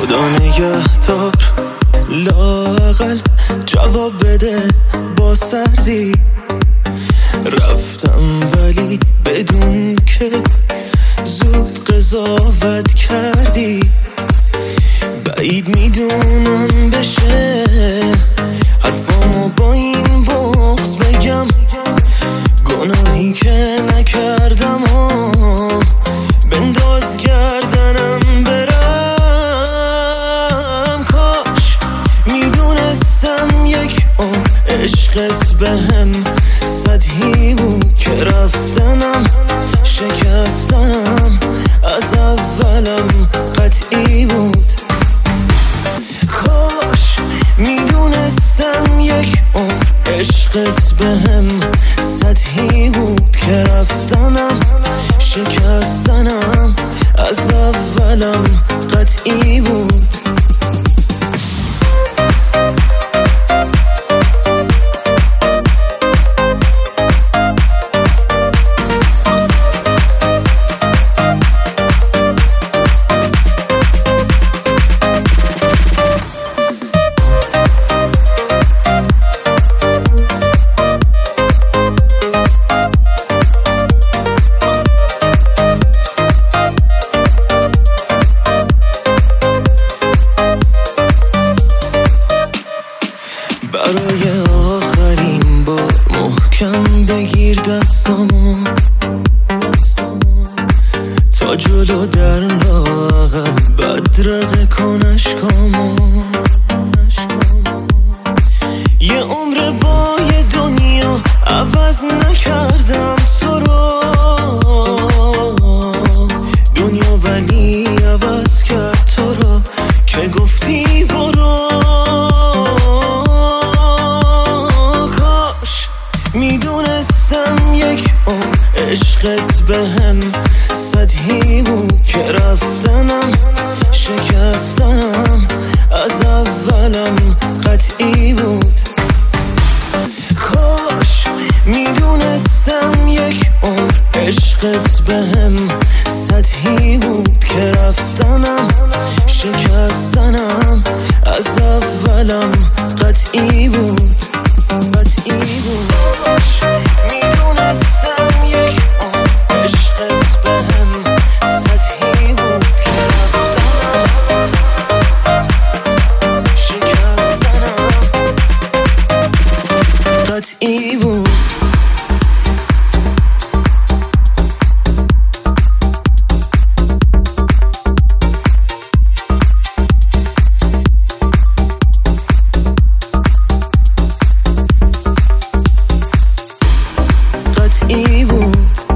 خدا نگهدار، لااقل جواب بده با سردی. رفتم ولی بدون که زود قضاوت کردی. بعید میدونم بشه حرفامو با این بغض بگم، گناهی که نکردم و بنداز گردنم برم. کاش میدونستم یک عمر عشقت بهم سطحی بود که رفتنم شکستنم از اولم قطعی بود. کاش میدونستم یک عمر عشقت بهم سطحی بود که رفتنم شکستنم از اولم قطعی بود. برای آخرین بار محکم بگیر دستامو تا جلو در لااقل بدرقه کن اشکامو. یه عمر با یه دنیا عوض نکردم تو رو، دنیا ولی عوض کرد تو رو که گفتی برو. میدونستم یک عمر عشقت بهم سطحی بود که رفتنم شکستنم از اولم قطعی بود. کاش میدونستم یک عمر عشقت بهم سطحی بود که رفتنم شکستنم از اولم قطعی بود. قطعی بود. میدونستم یک عمر عشقت بهم سطحی بود که رفتنم شکستنم قطعی بود. قطعی بود.